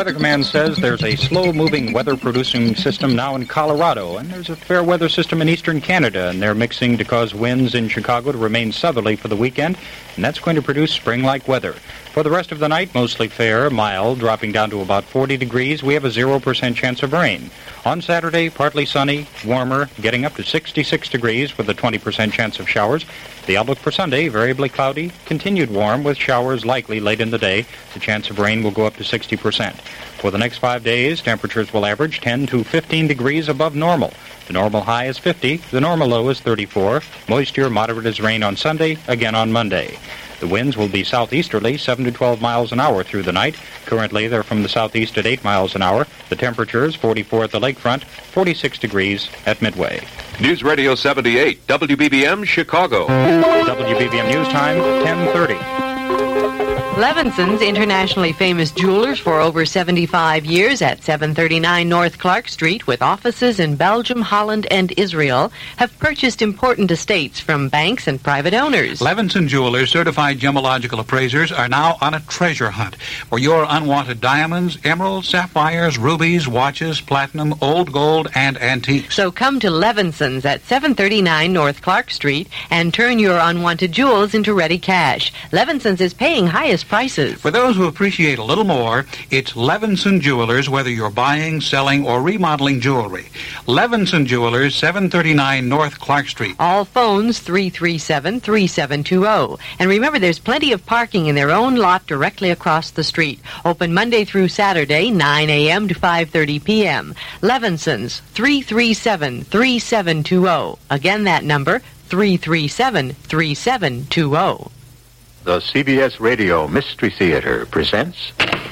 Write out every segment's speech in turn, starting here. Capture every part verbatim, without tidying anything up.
Weather Command says there's a slow-moving weather-producing system now in Colorado, and there's a fair weather system in eastern Canada, and they're mixing to cause winds in Chicago to remain southerly for the weekend, and that's going to produce spring-like weather. For the rest of the night, mostly fair, mild, dropping down to about forty degrees. We have a zero percent chance of rain. On Saturday, partly sunny, warmer, getting up to sixty-six degrees with a twenty percent chance of showers. The outlook for Sunday, variably cloudy, continued warm with showers likely late in the day. The chance of rain will go up to sixty percent. For the next five days, temperatures will average ten to fifteen degrees above normal. The normal high is fifty, the normal low is thirty-four. Moisture moderate as rain on Sunday, again on Monday. The winds will be southeasterly, seven to twelve miles an hour through the night. Currently, they're from the southeast at eight miles an hour. The temperatures, forty-four at the lakefront, forty-six degrees at Midway. News Radio seventy-eight, W B B M, Chicago. W B B M News Time, ten thirty. Levinson's, internationally famous jewelers for over seventy-five years at seven thirty-nine North Clark Street, with offices in Belgium, Holland, and Israel, have purchased important estates from banks and private owners. Levinson Jewelers certified gemological appraisers are now on a treasure hunt for your unwanted diamonds, emeralds, sapphires, rubies, watches, platinum, old gold, and antiques. So come to Levinson's at seven thirty-nine North Clark Street and turn your unwanted jewels into ready cash. Levinson's is paying highest prices. For those who appreciate a little more, it's Levinson Jewelers, whether you're buying, selling, or remodeling jewelry. Levinson Jewelers, seven thirty-nine North Clark Street. All phones three three seven, three seven two zero. And remember, there's plenty of parking in their own lot directly across the street. Open Monday through Saturday, nine a.m. to five thirty p.m. Levinson's, three three seven, three seven two zero. Again, that number, three three seven, three seven two zero. The C B S Radio Mystery Theater presents...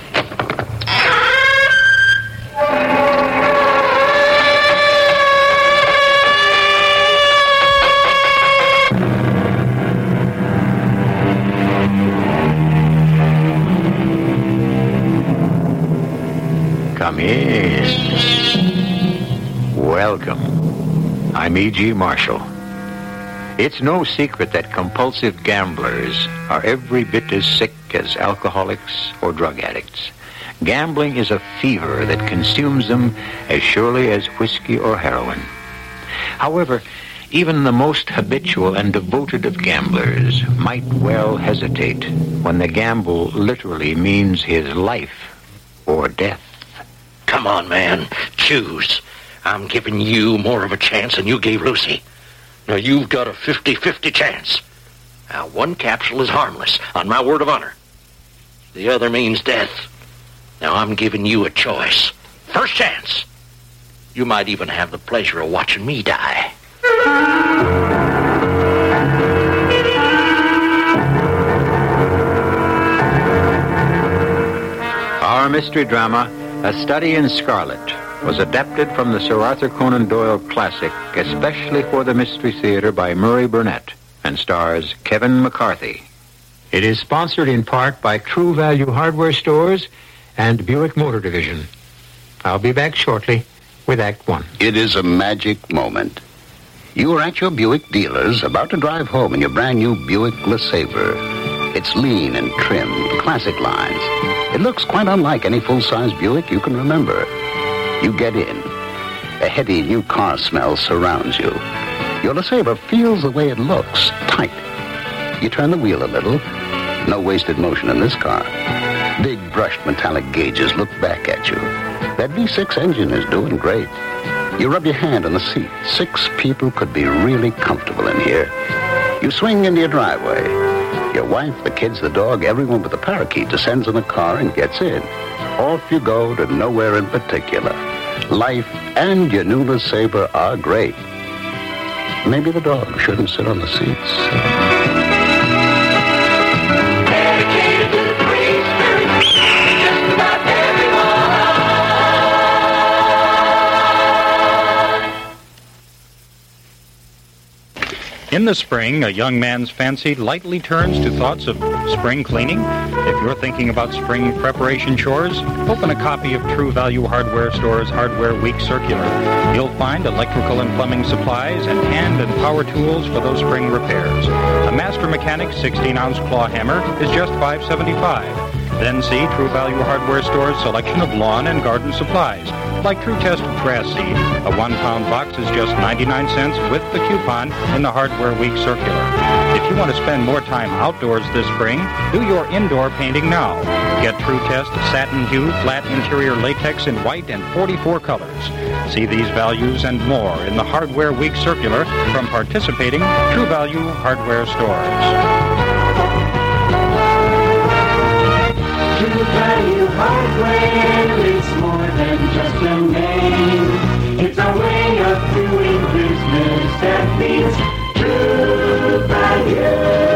Come in. Welcome. I'm E G. Marshall. It's no secret that compulsive gamblers are every bit as sick as alcoholics or drug addicts. Gambling is a fever that consumes them as surely as whiskey or heroin. However, even the most habitual and devoted of gamblers might well hesitate when the gamble literally means his life or death. Come on, man. Choose. I'm giving you more of a chance than you gave Lucy. Now, you've got a fifty-fifty chance. Now, one capsule is harmless, on my word of honor. The other means death. Now, I'm giving you a choice. First chance. You might even have the pleasure of watching me die. Our mystery drama, A Study in Scarlet, was adapted from the Sir Arthur Conan Doyle classic, especially for the Mystery Theater by Murray Burnett, and stars Kevin McCarthy. It is sponsored in part by True Value Hardware Stores and Buick Motor Division. I'll be back shortly with Act One. It is a magic moment. You are at your Buick dealers, about to drive home in your brand new Buick LeSabre. It's lean and trim, classic lines. It looks quite unlike any full-size Buick you can remember. You get in. A heady new car smell surrounds you. Your LeSabre feels the way it looks, tight. You turn the wheel a little. No wasted motion in this car. Big brushed metallic gauges look back at you. That V six engine is doing great. You rub your hand on the seat. Six people could be really comfortable in here. You swing into your driveway. Your wife, the kids, the dog, everyone but the parakeet descends in the car and gets in. Off you go to nowhere in particular. Life and your new LeSabre are great. Maybe the dog shouldn't sit on the seats. Dedicated to the free spirit, just about everyone. In the spring, a young man's fancy lightly turns to thoughts of spring cleaning. If you're thinking about spring preparation chores, open a copy of True Value Hardware Store's Hardware Week Circular. You'll find electrical and plumbing supplies and hand and power tools for those spring repairs. A Master Mechanic sixteen ounce claw hammer is just five dollars and seventy-five cents. Then see True Value Hardware Store's selection of lawn and garden supplies, like True Test grass seed. A one-pound box is just ninety-nine cents with the coupon in the Hardware Week circular. If you want to spend more time outdoors this spring, do your indoor painting now. Get True Test satin hue, flat interior latex in white and forty-four colors. See these values and more in the Hardware Week circular from participating True Value Hardware stores. True Value Hardware is more than just a name. It's a way of doing business that means True Value.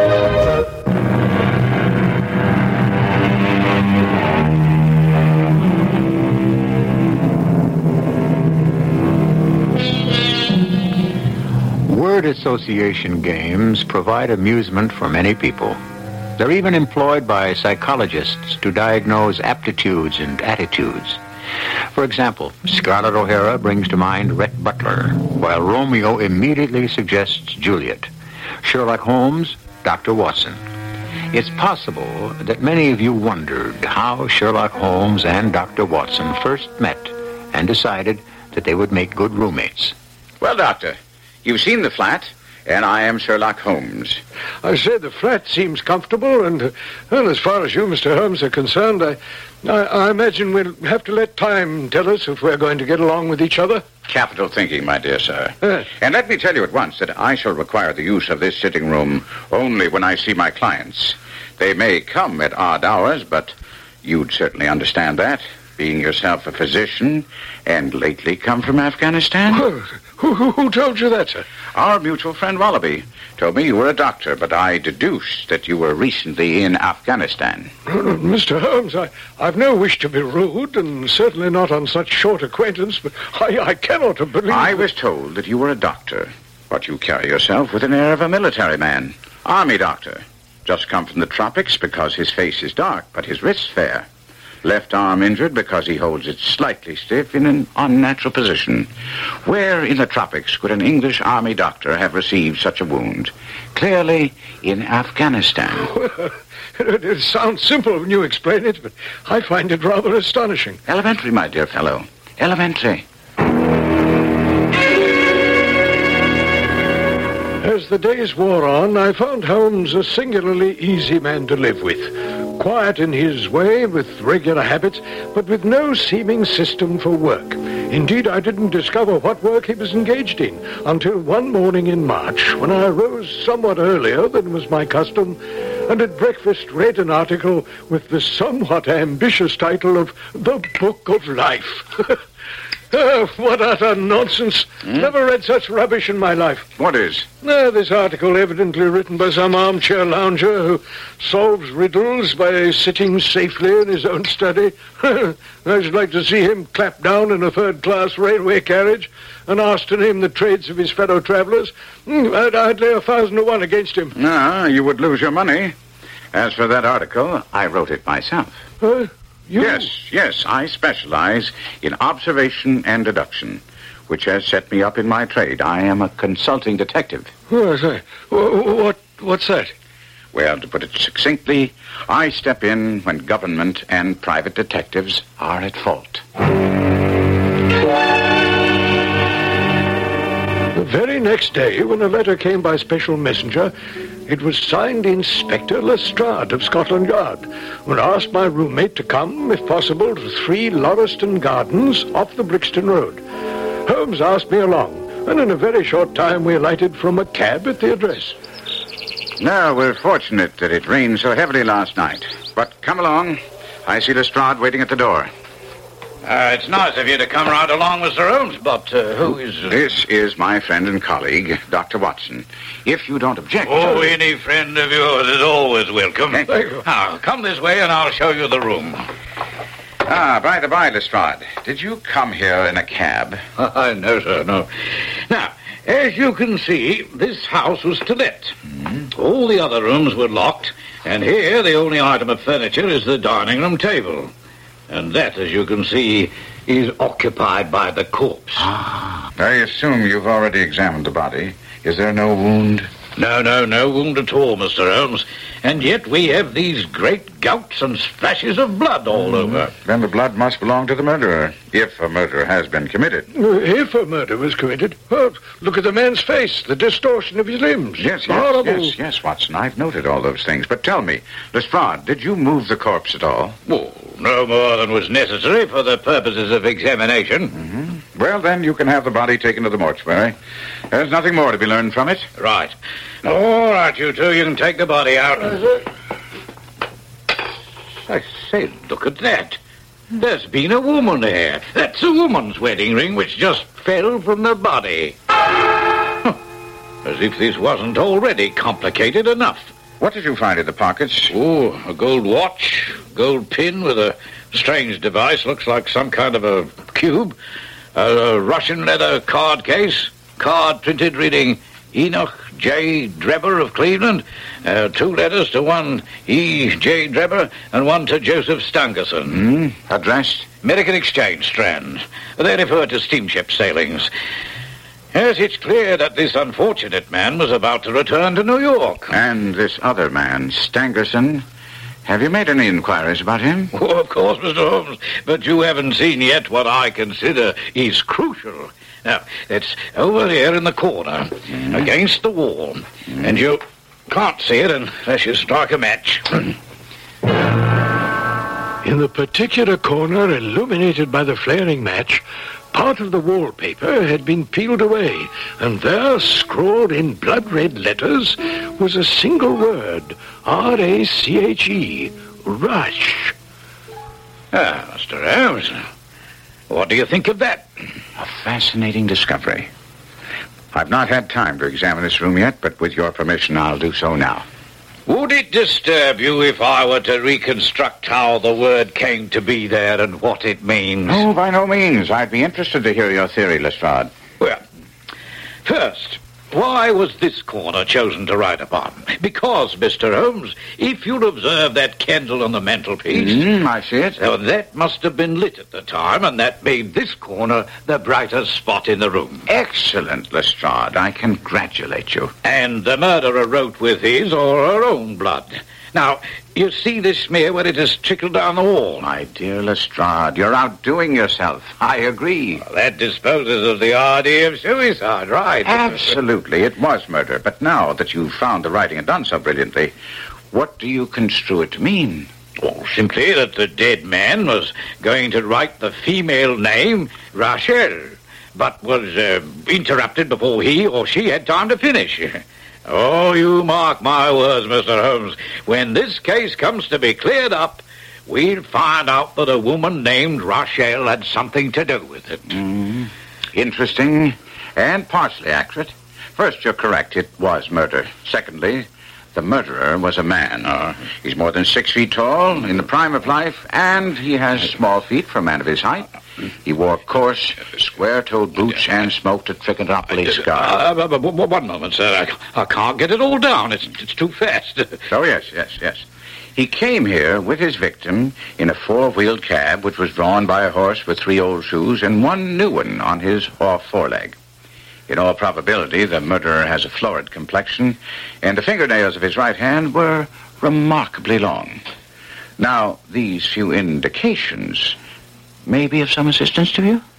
Word association games provide amusement for many people. They're even employed by psychologists to diagnose aptitudes and attitudes. For example, Scarlett O'Hara brings to mind Rhett Butler, while Romeo immediately suggests Juliet. Sherlock Holmes, Doctor Watson. It's possible that many of you wondered how Sherlock Holmes and Doctor Watson first met and decided that they would make good roommates. Well, Doctor, you've seen the flat, and I am Sherlock Holmes. I say the flat seems comfortable, and, uh, well, as far as you, Mister Holmes, are concerned, I, I, I imagine we'll have to let time tell us if we're going to get along with each other. Capital thinking, my dear sir. Yes. And let me tell you at once that I shall require the use of this sitting room only when I see my clients. They may come at odd hours, but you'd certainly understand that, being yourself a physician and lately come from Afghanistan. Who, who, who told you that, sir? Our mutual friend Wallaby told me you were a doctor, but I deduced that you were recently in Afghanistan. Uh, Mister Holmes, I, I've no wish to be rude, and certainly not on such short acquaintance, but I, I cannot believe... I was told that you were a doctor, but you carry yourself with an air of a military man. Army doctor. Just come from the tropics because his face is dark, but his wrist's fair. Left arm injured because he holds it slightly stiff in an unnatural position. Where in the tropics could an English army doctor have received such a wound? Clearly in Afghanistan. Well, it, it sounds simple when you explain it, but I find it rather astonishing. Elementary, my dear fellow. Elementary. As the days wore on, I found Holmes a singularly easy man to live with. Quiet in his way, with regular habits, but with no seeming system for work. Indeed, I didn't discover what work he was engaged in until one morning in March, when I arose somewhat earlier than was my custom, and at breakfast read an article with the somewhat ambitious title of The Book of Life. Oh, what utter nonsense. Hmm? Never read such rubbish in my life. What is? Uh, this article evidently written by some armchair lounger who solves riddles by sitting safely in his own study. I should like to see him clapped down in a third-class railway carriage and asked to name the trades of his fellow travellers. I'd, I'd lay a thousand to one against him. No, you would lose your money. As for that article, I wrote it myself. Uh, You? Yes, yes, I specialize in observation and deduction, which has set me up in my trade. I am a consulting detective. Oh, I say. What, what's that? Well, to put it succinctly, I step in when government and private detectives are at fault. The very next day, when a letter came by special messenger, it was signed Inspector Lestrade of Scotland Yard, and asked my roommate to come, if possible, to three Lauriston Gardens off the Brixton Road. Holmes asked me along, and in a very short time we alighted from a cab at the address. Now, we're fortunate that it rained so heavily last night. But come along. I see Lestrade waiting at the door. Uh, it's nice of you to come right along, Mister Holmes, but uh, who is... Uh... This is my friend and colleague, Doctor Watson. If you don't object... Oh, any friend of yours is always welcome. Thank you. Now, come this way and I'll show you the room. Ah, by the by, Lestrade, did you come here in a cab? Uh, no, sir, no. Now, as you can see, this house was to let. Mm-hmm. All the other rooms were locked, and here the only item of furniture is the dining room table. And that, as you can see, is occupied by the corpse. Ah. I assume you've already examined the body. Is there no wound? No, no, no wound at all, Mister Holmes. And yet we have these great gouts and splashes of blood all over. Then the blood must belong to the murderer, if a murder has been committed. If a murder was committed, oh, look at the man's face, the distortion of his limbs. Yes, yes, Horrible. yes, yes, Watson. I've noted all those things. But tell me, Lestrade, did you move the corpse at all? Oh, no more than was necessary for the purposes of examination. Mm-hmm. Well, then you can have the body taken to the mortuary. There's nothing more to be learned from it. Right. All right, you two, you can take the body out. I say, look at that. There's been a woman there. That's a woman's wedding ring which just fell from the body. Huh. As if this wasn't already complicated enough. What did you find in the pockets? Oh, a gold watch, gold pin with a strange device, looks like some kind of a cube, a Russian leather card case, card printed reading Enoch J. Drebber of Cleveland, uh, two letters to one E. J. Drebber and one to Joseph Stangerson. Mm, addressed? American Exchange, Strand. They refer to steamship sailings. Yes, it's clear that this unfortunate man was about to return to New York. And this other man, Stangerson, have you made any inquiries about him? Oh, of course, Mister Holmes, but you haven't seen yet what I consider is crucial. Now, it's over here in the corner, mm. against the wall, mm. and you can't see it unless you strike a match. In the particular corner illuminated by the flaring match, part of the wallpaper had been peeled away, and there, scrawled in blood-red letters, was a single word, R A C H E, Rush. Ah, Mister Holmes, what do you think of that? A fascinating discovery. I've not had time to examine this room yet, but with your permission, I'll do so now. Would it disturb you if I were to reconstruct how the word came to be there and what it means? No, by no means. I'd be interested to hear your theory, Lestrade. Well, first, why was this corner chosen to write upon? Because, Mister Holmes, if you'll observe that candle on the mantelpiece... Mm, I see it. Uh, that must have been lit at the time, and that made this corner the brightest spot in the room. Excellent, Lestrade. I congratulate you. And the murderer wrote with his or her own blood. Now, you see this smear where it has trickled down the wall? My dear Lestrade, you're outdoing yourself. I agree. Well, that disposes of the idea of suicide, right? Absolutely, it was murder. But now that you've found the writing and done so brilliantly, what do you construe it to mean? Well, simply that the dead man was going to write the female name Rachel, but was uh, interrupted before he or she had time to finish. Oh, you mark my words, Mister Holmes. When this case comes to be cleared up, we'll find out that a woman named Rachel had something to do with it. Mm. Interesting and partially accurate. First, you're correct. It was murder. Secondly, the murderer was a man. Uh, he's more than six feet tall, in the prime of life, and he has small feet for a man of his height. He wore coarse, square-toed boots and smoked a Trichinopoly cigar. Uh, uh, one moment, sir. I, I can't get it all down. It's, it's too fast. Oh, yes, yes, yes. He came here with his victim in a four-wheeled cab, which was drawn by a horse with three old shoes and one new one on his off foreleg. In all probability, the murderer has a florid complexion, and the fingernails of his right hand were remarkably long. Now, these few indications may be of some assistance to you?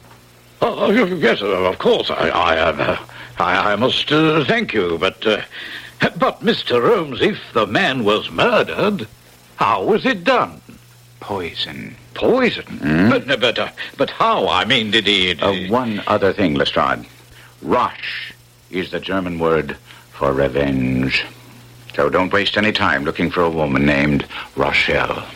Oh, yes, of course. I, I, uh, I, I must uh, thank you, but, uh, but, Mister Holmes, if the man was murdered, how was it done? Poison. Poison? Mm? But, but, uh, but how? I mean, did he... Did uh, he... One other thing, Lestrade. Rache is the German word for revenge. So don't waste any time looking for a woman named Rachel.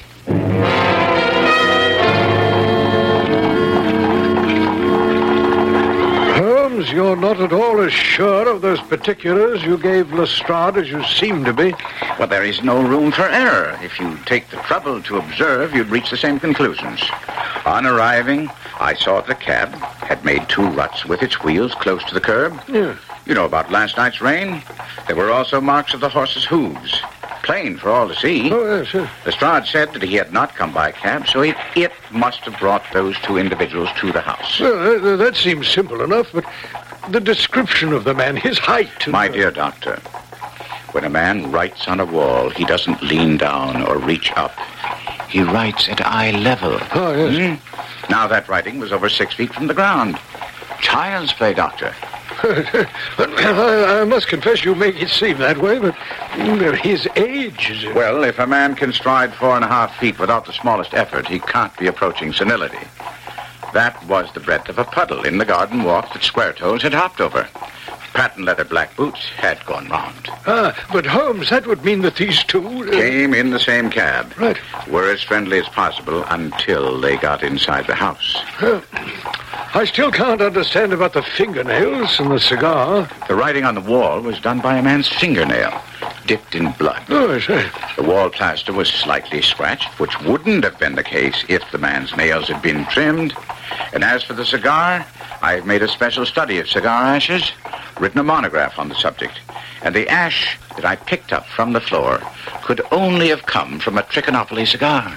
Holmes, you're not at all as sure of those particulars you gave Lestrade as you seem to be. Well, there is no room for error. If you take the trouble to observe, you'd reach the same conclusions. On arriving, I saw the cab had made two ruts with its wheels close to the curb. Yeah. You know about last night's rain? There were also marks of the horse's hooves. Plain for all to see. Oh, yes, yes. Lestrade said that he had not come by cab, so it, it must have brought those two individuals to the house. Well, that, that seems simple enough, but the description of the man, his height. and- My dear doctor, when a man writes on a wall, he doesn't lean down or reach up. He writes at eye level. Oh, yes. Hmm? Now that writing was over six feet from the ground. Child's play, doctor. I, I must confess you make it seem that way, but mm, his age is... Well, if a man can stride four and a half feet without the smallest effort, he can't be approaching senility. That was the breadth of a puddle in the garden walk that Square-Toes had hopped over. Patent leather black boots had gone round. Ah, but Holmes, that would mean that these two... Uh... Came in the same cab. Right. Were as friendly as possible until they got inside the house. Uh, I still can't understand about the fingernails and the cigar. The writing on the wall was done by a man's fingernail, dipped in blood. Oh, I see. The wall plaster was slightly scratched, which wouldn't have been the case if the man's nails had been trimmed. And as for the cigar, I've made a special study of cigar ashes, written a monograph on the subject. And the ash that I picked up from the floor could only have come from a Trichinopoly cigar.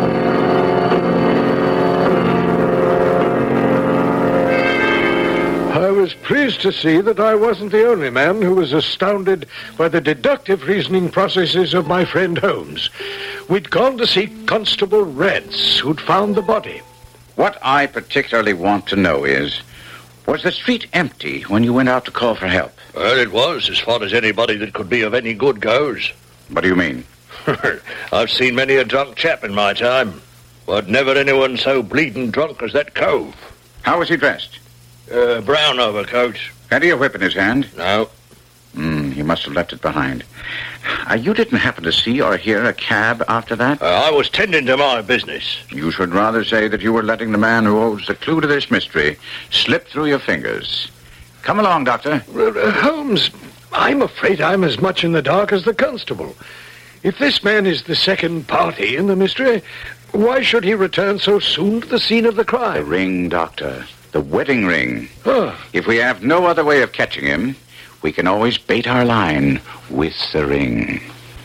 I was pleased to see that I wasn't the only man who was astounded by the deductive reasoning processes of my friend Holmes. We'd gone to see Constable Reds, who'd found the body. What I particularly want to know is, was the street empty when you went out to call for help? Well, it was, as far as anybody that could be of any good goes. What do you mean? I've seen many a drunk chap in my time, but never anyone so bleeding drunk as that cove. How was he dressed? Uh, brown overcoat. Had he a whip in his hand? No. Hmm, he must have left it behind. Uh, you didn't happen to see or hear a cab after that? Uh, I was tending to my business. You should rather say that you were letting the man who holds the clue to this mystery slip through your fingers. Come along, Doctor. Uh, uh, Holmes, I'm afraid I'm as much in the dark as the constable. If this man is the second party in the mystery, why should he return so soon to the scene of the crime? The ring, Doctor. The wedding ring. Oh. If we have no other way of catching him, we can always bait our line with the ring.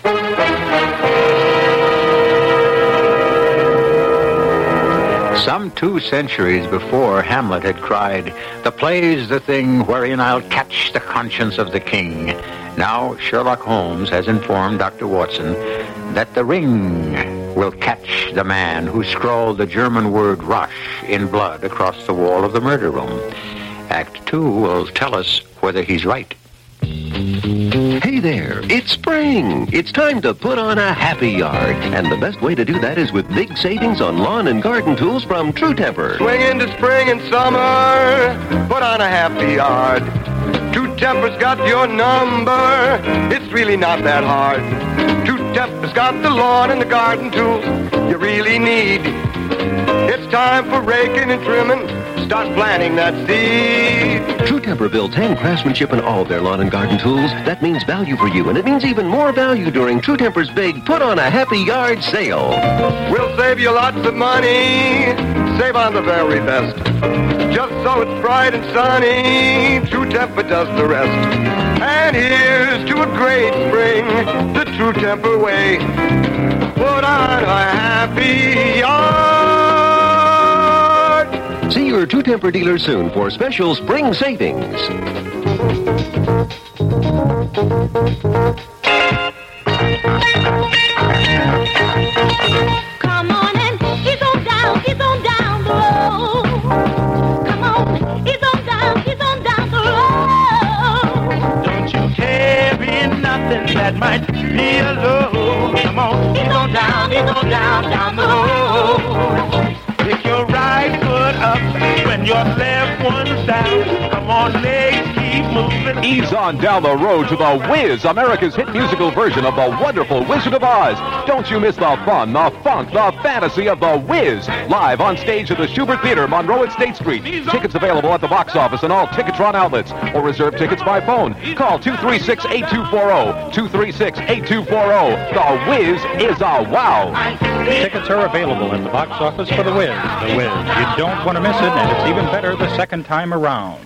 Some two centuries before, Hamlet had cried, "The play's the thing wherein I'll catch the conscience of the king." Now Sherlock Holmes has informed Doctor Watson that the ring will catch the man who scrawled the German word Rush in blood across the wall of the murder room. Act two will tell us whether he's right. Hey there, it's spring. It's time to put on a happy yard. And the best way to do that is with big savings on lawn and garden tools from True Temper. Swing into spring and summer, put on a happy yard. True Temper's got your number, it's really not that hard. True Temper's got the lawn and the garden tools you really need. It's time for raking and trimming, start planting that seed. True Temper builds hand craftsmanship in all of their lawn and garden tools. That means value for you, and it means even more value during True Temper's big Put on a Happy Yard sale. We'll save you lots of money, save on the very best. Just so it's bright and sunny, True Temper does the rest. And here's to a great spring, the True Temper way. Put on a happy yard. See your True Temper dealer soon for special spring savings. Come on and ease on down, ease on down the road. Come on, ease on down, ease on down the road. Don't you carry nothing that might be a load. Come on, ease on down, ease on down, down the road. Pick your right foot up when your left one's down. Come on, legs, keep moving. Ease on down the road to The Wiz, America's hit musical version of The Wonderful Wizard of Oz. Don't you miss the fun, the funk, the fantasy of The Wiz. Live on stage at the Schubert Theater, Monroe at State Street. Tickets available at the box office and all Ticketron outlets. Or reserve tickets by phone. Call two three six, eight two four zero. two three six, eight two four zero. The Wiz is a wow. Tickets are available at the box office for The Wiz. The Wiz. You don't want to miss it, and it's even better the second time around.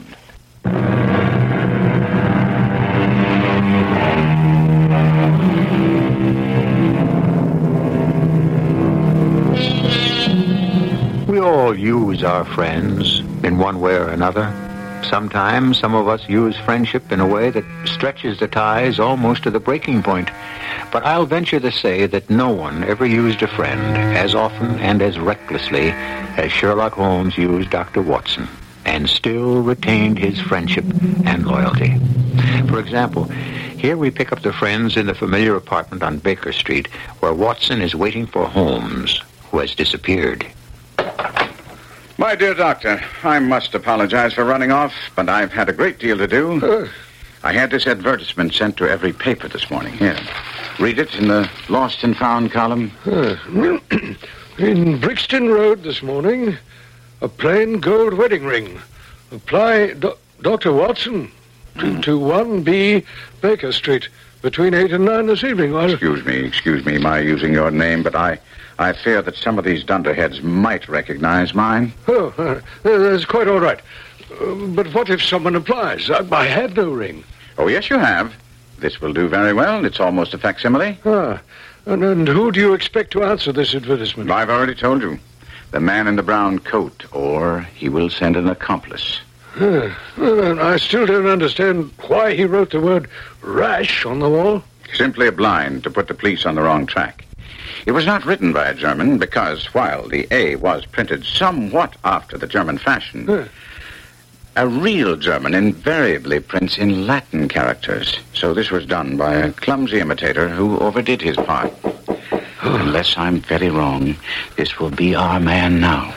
We all use our friends in one way or another. Sometimes some of us use friendship in a way that stretches the ties almost to the breaking point. But I'll venture to say that no one ever used a friend as often and as recklessly as Sherlock Holmes used Doctor Watson, and still retained his friendship and loyalty. For example, here we pick up the friends in the familiar apartment on Baker Street, where Watson is waiting for Holmes, who has disappeared. My dear doctor, I must apologize for running off, but I've had a great deal to do. Uh, I had this advertisement sent to every paper this morning. Here, read it in the Lost and Found column. Uh, in Brixton Road this morning, a plain gold wedding ring. Apply Do- Doctor Watson, two two one B Baker Street, between eight and nine this evening. Was Excuse me, excuse me, my using your name, but I... I fear that some of these dunderheads might recognize mine. Oh, uh, that's quite all right. Uh, but what if someone applies? I, I had no ring. Oh, yes, you have. This will do very well. It's almost a facsimile. Ah, and, and who do you expect to answer this advertisement? I've already told you. The man in the brown coat, or he will send an accomplice. Uh, well, I still don't understand why he wrote the word rash on the wall. Simply a blind to put the police on the wrong track. It was not written by a German because, while the A was printed somewhat after the German fashion, uh. a real German invariably prints in Latin characters. So this was done by a clumsy imitator who overdid his part. Unless I'm very wrong, this will be our man now.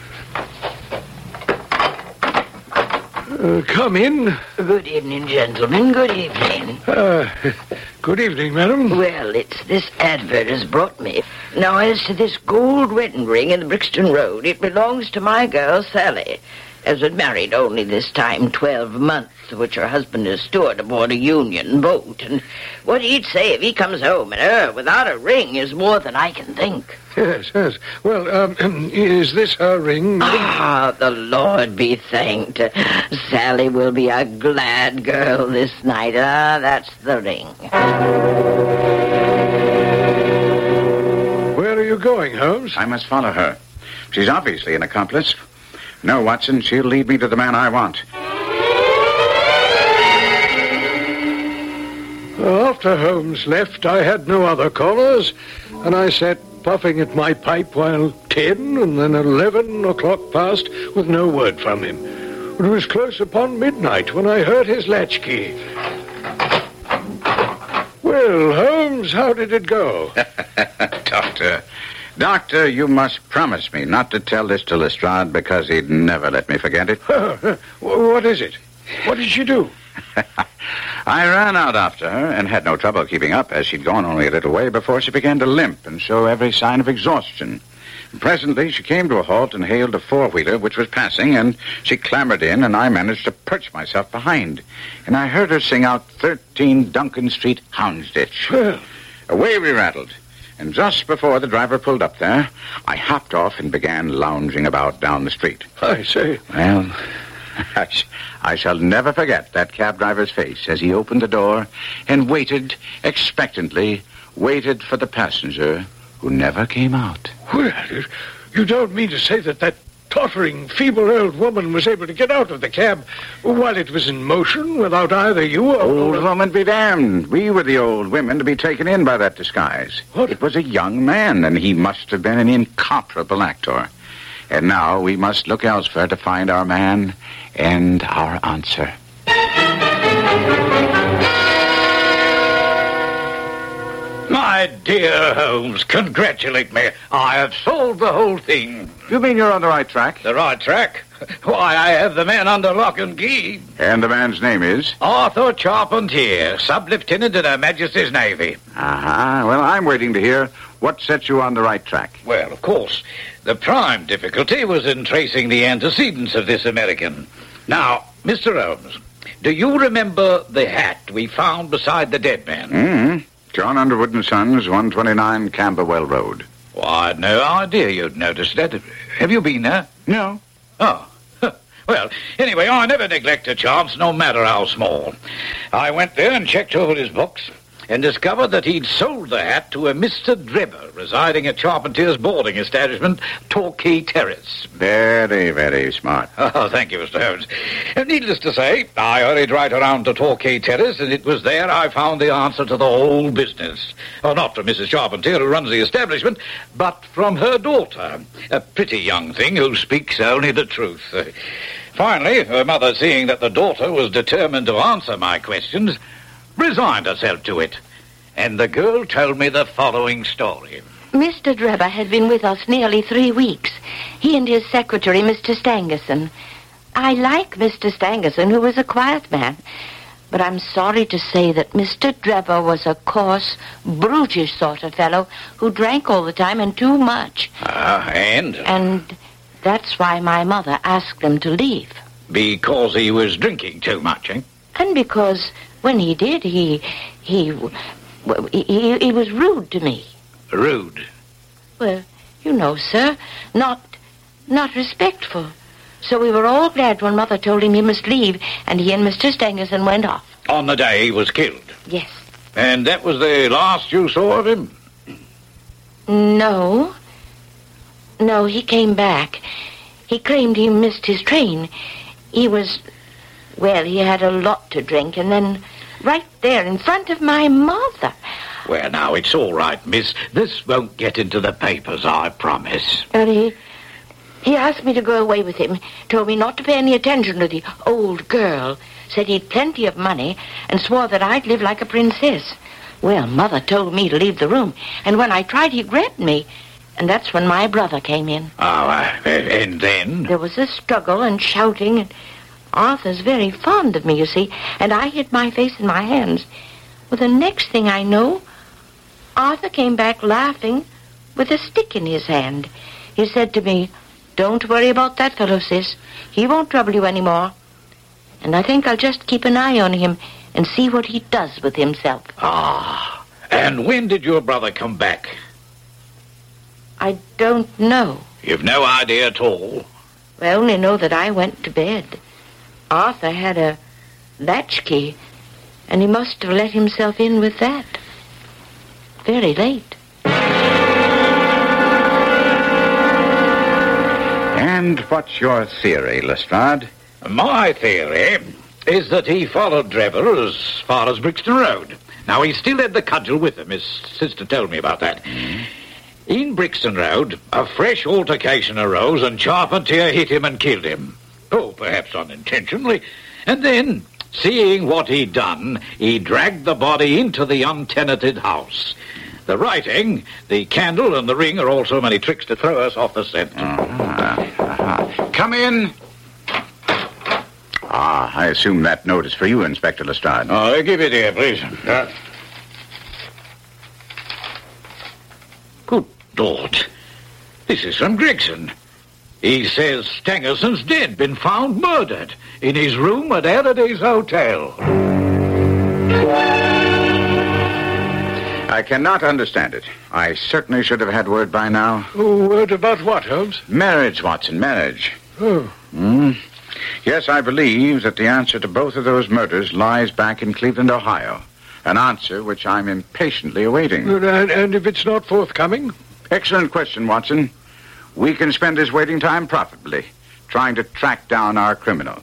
Uh, come in. Good evening, gentlemen. Good evening. Uh, good evening, madam. Well, it's this advert has brought me. Now, as to this gold wedding ring in the Brixton Road, it belongs to my girl, Sally, as was married only this time twelve months, which her husband is steward aboard a Union boat. And what he'd say if he comes home and her without a ring is more than I can think. Yes, yes. Well, um, is this her ring? Ah, the Lord be thanked. Sally will be a glad girl this night. Ah, that's the ring. Where are you going, Holmes? I must follow her. She's obviously an accomplice. No, Watson, she'll lead me to the man I want. After Holmes left, I had no other callers, and I sat puffing at my pipe while ten and then eleven o'clock passed with no word from him. It was close upon midnight when I heard his latchkey. Well, Holmes, how did it go? Doctor, Doctor, you must promise me not to tell this to Lestrade because he'd never let me forget it. What is it? What did she do? I ran out after her and had no trouble keeping up, as she'd gone only a little way before she began to limp and show every sign of exhaustion. Presently, she came to a halt and hailed a four-wheeler which was passing, and she clambered in, and I managed to perch myself behind. And I heard her sing out thirteen Duncan Street, Houndsditch. Well. Away we rattled. And just before the driver pulled up there, I hopped off and began lounging about down the street. I say. Well, I, I shall never forget that cab driver's face as he opened the door and waited expectantly, waited for the passenger who never came out. Well, you don't mean to say that that tottering, feeble old woman was able to get out of the cab while it was in motion without either you or... Old woman be damned. We were the old women to be taken in by that disguise. What? It was a young man, and he must have been an incomparable actor. And now we must look elsewhere to find our man and our answer. My dear Holmes, congratulate me. I have solved the whole thing. You mean you're on the right track? The right track? Why, I have the man under lock and key. And the man's name is? Arthur Charpentier, sub-lieutenant in Her Majesty's Navy. Uh-huh. Well, I'm waiting to hear what sets you on the right track. Well, of course, the prime difficulty was in tracing the antecedents of this American. Now, Mister Holmes, do you remember the hat we found beside the dead man? Mm-hmm. John Underwood and Sons, one twenty-nine Camberwell Road. Well, I had no idea you'd noticed that. Have you been there? No. Oh. Well, anyway, I never neglect a chance, no matter how small. I went there and checked over his books. and discovered that he'd sold the hat to a Mister Drebber residing at Charpentier's boarding establishment, Torquay Terrace. Very, very smart. Oh, thank you, Mister Holmes. And needless to say, I hurried right around to Torquay Terrace, and it was there I found the answer to the whole business. Oh, not from Missus Charpentier, who runs the establishment, but from her daughter, a pretty young thing who speaks only the truth. Uh, finally, her mother, seeing that the daughter was determined to answer my questions, resigned herself to it. And the girl told me the following story. Mister Drebber had been with us nearly three weeks. He and his secretary, Mister Stangerson. I like Mister Stangerson, who was a quiet man. But I'm sorry to say that Mister Drebber was a coarse, brutish sort of fellow who drank all the time and too much. Ah, uh, and? And that's why my mother asked him to leave. Because he was drinking too much, eh? And because when he did, he... he... he, he was rude to me. Rude? Well, you know, sir, not... not respectful. So we were all glad when Mother told him he must leave, and he and Mister Stangerson went off. On the day he was killed? Yes. And that was the last you saw of him? No. No, he came back. He claimed he missed his train. He was... well, he had a lot to drink, and then right there in front of my mother... Well, now, it's all right, miss. This won't get into the papers, I promise. And he... he asked me to go away with him, told me not to pay any attention to the old girl, said he'd plenty of money, and swore that I'd live like a princess. Well, Mother told me to leave the room, and when I tried, he grabbed me, and that's when my brother came in. Oh, uh, and then? There was a struggle and shouting, and Arthur's very fond of me, you see, and I hid my face in my hands. Well, the next thing I know, Arthur came back laughing with a stick in his hand. He said to me, "Don't worry about that fellow, sis. He won't trouble you anymore. And I think I'll just keep an eye on him and see what he does with himself." Ah, and when did your brother come back? I don't know. You've no idea at all? I only know that I went to bed. Arthur had a latchkey, and he must have let himself in with that. Very late. And what's your theory, Lestrade? My theory is that he followed Drebber as far as Brixton Road. Now, he still had the cudgel with him. His sister told me about that. Mm. In Brixton Road, a fresh altercation arose and Charpentier hit him and killed him. Oh, perhaps unintentionally. And then, seeing what he'd done, he dragged the body into the untenanted house. The writing, the candle, and the ring are all so many tricks to throw us off the scent. Uh-huh. Uh-huh. Come in. Ah, I assume that note is for you, Inspector Lestrade. Oh, give it here, please. Uh, Good Lord. This is from Gregson. He says Stangerson's dead, been found murdered in his room at Halliday's Hotel. I cannot understand it. I certainly should have had word by now. Oh, word about what, Holmes? Marriage, Watson, marriage. Oh. Hmm. Yes, I believe that the answer to both of those murders lies back in Cleveland, Ohio. An answer which I'm impatiently awaiting. And, and if it's not forthcoming? Excellent question, Watson. We can spend his waiting time profitably, trying to track down our criminal.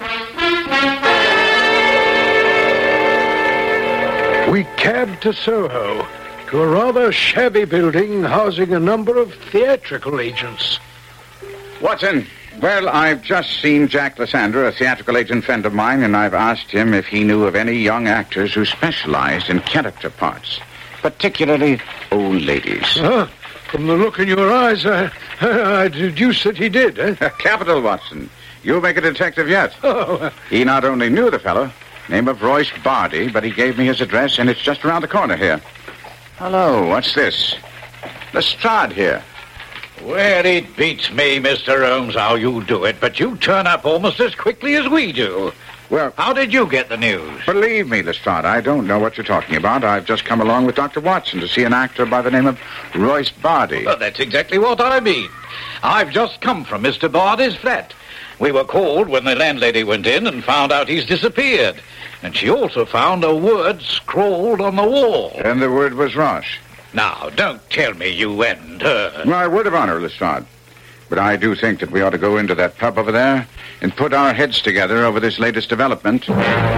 We cabbed to Soho, to a rather shabby building housing a number of theatrical agents. Watson, well, I've just seen Jack Lysander, a theatrical agent friend of mine, and I've asked him if he knew of any young actors who specialized in character parts, particularly old ladies. Huh? From the look in your eyes, I, I deduce that he did, eh? Capital, Watson. You'll make a detective yet. Oh. He not only knew the fellow, name of Royce Bardi, but he gave me his address, and it's just around the corner here. Hello, what's this? Lestrade here. Well, it beats me, Mister Holmes, how you do it, but you turn up almost as quickly as we do. Well, how did you get the news? Believe me, Lestrade, I don't know what you're talking about. I've just come along with Doctor Watson to see an actor by the name of Royce Bardi. Well, that's exactly what I mean. I've just come from Mister Bardi's flat. We were called when the landlady went in and found out he's disappeared. And she also found a word scrawled on the wall. And the word was Rosh. Now, don't tell me you hadn't heard. My word of honor, Lestrade. But I do think that we ought to go into that pub over there and put our heads together over this latest development.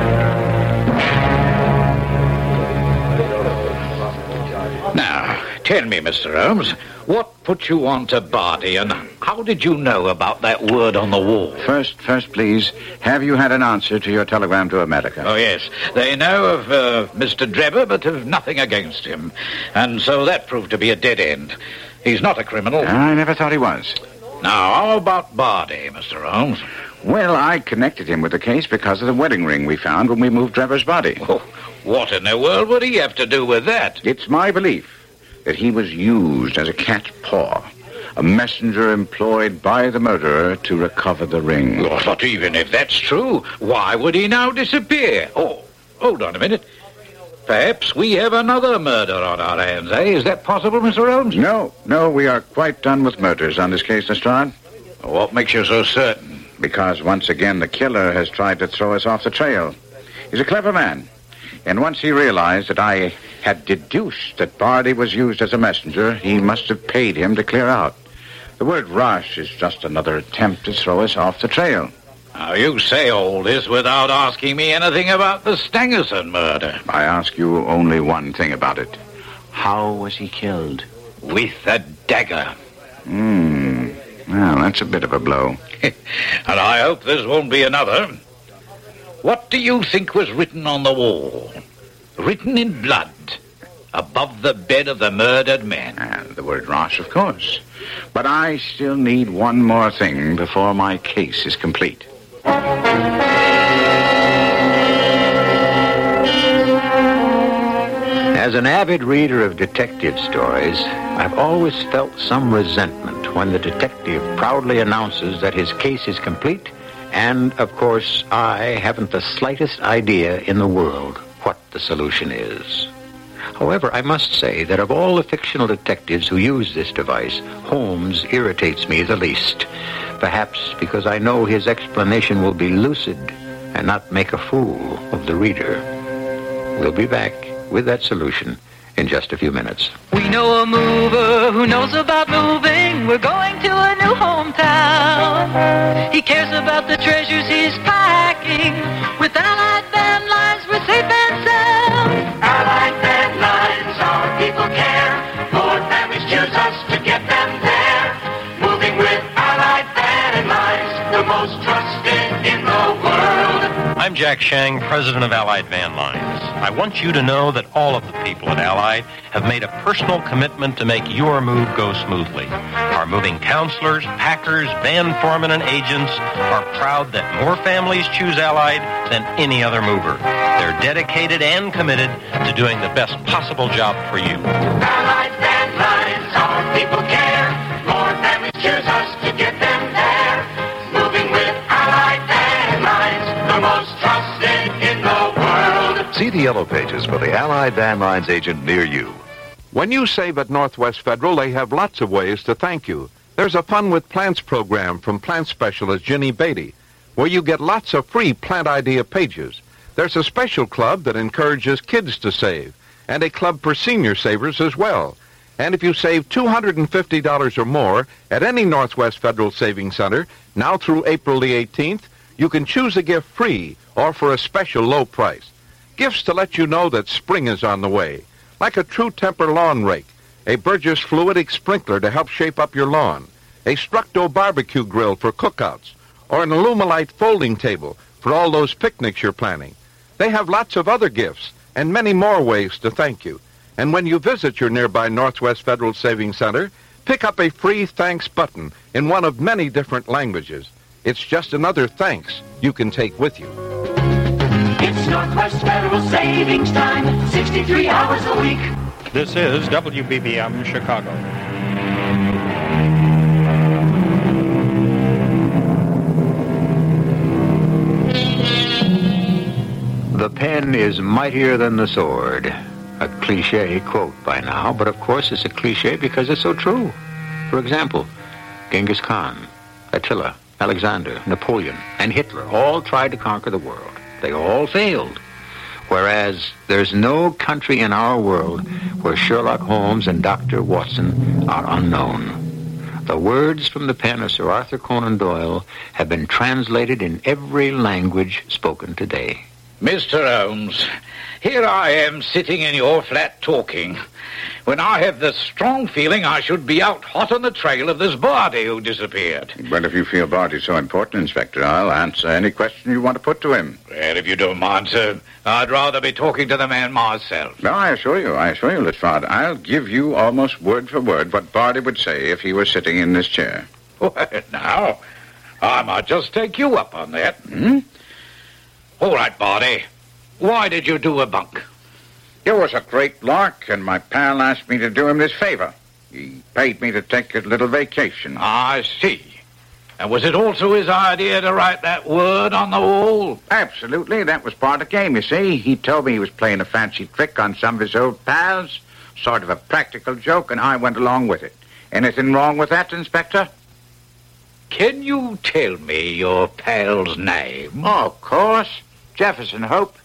Now, tell me, Mister Holmes, what put you on to Barty, and how did you know about that word on the wall? First, first, please, have you had an answer to your telegram to America? Oh, yes. They know of uh, Mister Drebber, but have nothing against him. And so that proved to be a dead end. He's not a criminal. I never thought he was. Now, how about Barty, Mister Holmes? Well, I connected him with the case because of the wedding ring we found when we moved Drebber's body. Oh, what in the world would he have to do with that? It's my belief that he was used as a cat's paw, a messenger employed by the murderer to recover the ring. Oh, but even if that's true, why would he now disappear? Oh, hold on a minute. Perhaps we have another murder on our hands, eh? Is that possible, Mister Holmes? No, no, we are quite done with murders on this case, Lestrade. What makes you so certain? Because once again the killer has tried to throw us off the trail. He's a clever man. And once he realized that I had deduced that Barty was used as a messenger, he must have paid him to clear out. The word Rosh is just another attempt to throw us off the trail. Now, you say all this without asking me anything about the Stangerson murder. I ask you only one thing about it. How was he killed? With a dagger. Hmm. Well, that's a bit of a blow. And I hope this won't be another. What do you think was written on the wall? Written in blood, above the bed of the murdered man. And the word Rosh, of course. But I still need one more thing before my case is complete. As an avid reader of detective stories, I've always felt some resentment when the detective proudly announces that his case is complete, and, of course, I haven't the slightest idea in the world what the solution is. However, I must say that of all the fictional detectives who use this device, Holmes irritates me the least. Perhaps because I know his explanation will be lucid and not make a fool of the reader. We'll be back with that solution in just a few minutes. We know a mover who knows about moving. We're going to a new hometown. He cares about the treasures he's packing. With Allied Van Lines, we're safe and sound. Allied Van Lines, our people care. More families choose us to get them there. Moving with Allied Van Lines, the most trusted in the world. I'm Jack Shang, president of Allied Van Lines. I want you to know that all of the people at Allied have made a personal commitment to make your move go smoothly. Our moving counselors, packers, van foremen, and agents are proud that more families choose Allied than any other mover. They're dedicated and committed to doing the best possible job for you. Allied Van Lines, our people care. More families choose us to get them there. Moving with Allied Van Lines, the most trusted in the world. See the yellow pages for the Allied Van Lines agent near you. When you save at Northwest Federal, they have lots of ways to thank you. There's a Fun with Plants program from plant specialist Ginny Beatty, where you get lots of free plant idea pages. There's a special club that encourages kids to save, and a club for senior savers as well. And if you save two hundred fifty dollars or more at any Northwest Federal Savings Center, now through April the eighteenth, you can choose a gift free or for a special low price. Gifts to let you know that spring is on the way, like a True Temper lawn rake, a Burgess fluidic sprinkler to help shape up your lawn, a Structo barbecue grill for cookouts, or an Alumilite folding table for all those picnics you're planning. They have lots of other gifts and many more ways to thank you. And when you visit your nearby Northwest Federal Savings Center, pick up a free thanks button in one of many different languages. It's just another thanks you can take with you. It's Northwest Federal Savings Time, sixty-three hours a week. This is W B B M Chicago. The pen is mightier than the sword. A cliche quote by now, but of course it's a cliche because it's so true. For example, Genghis Khan, Attila, Alexander, Napoleon, and Hitler all tried to conquer the world. They all failed. Whereas there's no country in our world where Sherlock Holmes and Doctor Watson are unknown. The words from the pen of Sir Arthur Conan Doyle have been translated in every language spoken today. Mister Holmes, here I am sitting in your flat talking, when I have the strong feeling I should be out hot on the trail of this Bardi who disappeared. Well, if you feel Barty's so important, Inspector, I'll answer any question you want to put to him. Well, if you don't mind, sir, I'd rather be talking to the man myself. No, I assure you, I assure you, Lestrade, I'll give you almost word for word what Barty would say if he were sitting in this chair. Well, now, I might just take you up on that. Hmm? All right, Barty. Why did you do a bunk? It was a great lark, and my pal asked me to do him this favor. He paid me to take a little vacation. I see. And was it also his idea to write that word on the wall? Absolutely. That was part of the game, you see. He told me he was playing a fancy trick on some of his old pals. Sort of a practical joke, and I went along with it. Anything wrong with that, Inspector? Can you tell me your pal's name? Oh, of course. Jefferson Hope.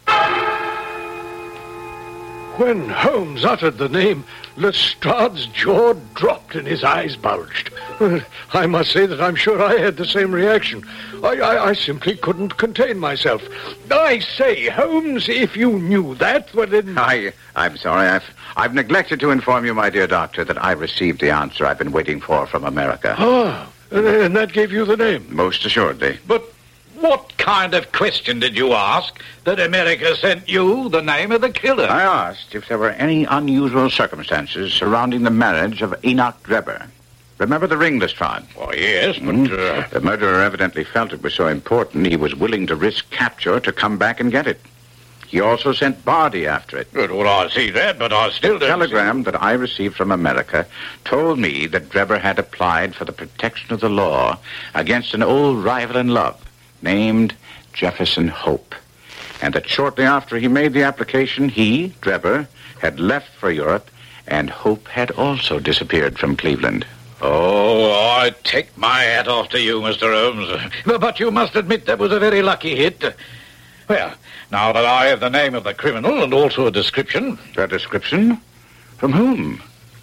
When Holmes uttered the name, Lestrade's jaw dropped and his eyes bulged. Well, I must say that I'm sure I had the same reaction. I, I, I simply couldn't contain myself. I say, Holmes, if you knew that, well then... I, I'm sorry. I've, I've neglected to inform you, my dear doctor, that I received the answer I've been waiting for from America. Ah, and, and that gave you the name? Most assuredly. But what kind of question did you ask that America sent you the name of the killer? I asked if there were any unusual circumstances surrounding the marriage of Enoch Drebber. Remember the ring, Lestrade? Oh, yes, but... Mm. Uh... The murderer evidently felt it was so important he was willing to risk capture to come back and get it. He also sent Bardi after it. Good, well, I see that, but I still The don't... telegram that I received from America told me that Drebber had applied for the protection of the law against an old rival in love named Jefferson Hope, and that shortly after he made the application, he, Drebber, had left for Europe, and Hope had also disappeared from Cleveland. Oh, I take my hat off to you, Mister Holmes. But you must admit that was a very lucky hit. Well, now that I have the name of the criminal and also a description... A description? From whom?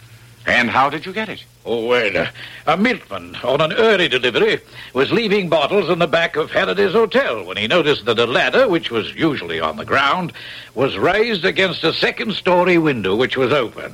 And how did you get it? Oh, well, uh, a milkman on an early delivery was leaving bottles in the back of Halliday's hotel when he noticed that a ladder, which was usually on the ground, was raised against a second-story window which was open.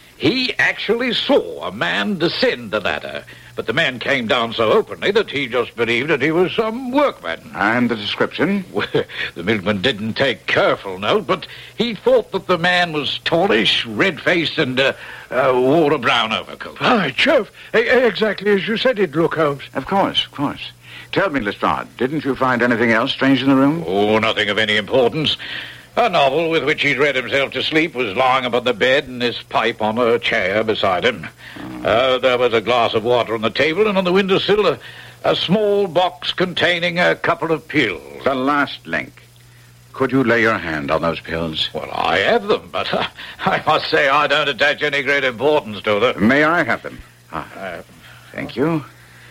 He actually saw a man descend the ladder, but the man came down so openly that he just believed that he was some workman. And the description? Well, the milkman didn't take careful note, but he thought that the man was tallish, red-faced, and uh, uh, wore a brown overcoat. By Jove, e- exactly as you said it, look, Holmes. Of course, of course. Tell me, Lestrade, didn't you find anything else strange in the room? Oh, nothing of any importance. A novel with which he'd read himself to sleep was lying upon the bed and his pipe on a chair beside him. Oh. Uh, there was a glass of water on the table, and on the windowsill a, a small box containing a couple of pills. The last link. Could you lay your hand on those pills? Well, I have them, but uh, I must say I don't attach any great importance to them. May I have them? Ah, uh, thank you.